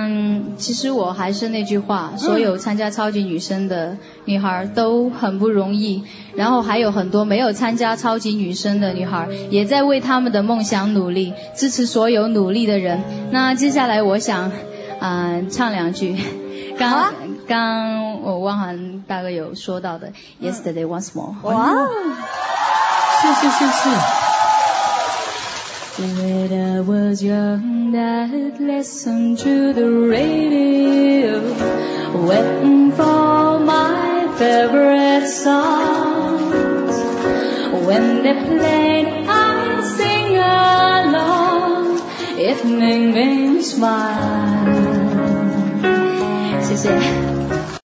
其实我还是那句话，所有参加超级女声的女孩都很不容易，然后还有很多没有参加超级女声的女孩也在为他们的梦想努力，支持所有努力的人。那接下来我想唱两句刚我汪涵大哥有说到的 Yesterday Once More。 哇，是 When I was young, I'd listen to the radio, waiting for my favorite songs. When they played, I'd sing along. It made me smile. 谢谢。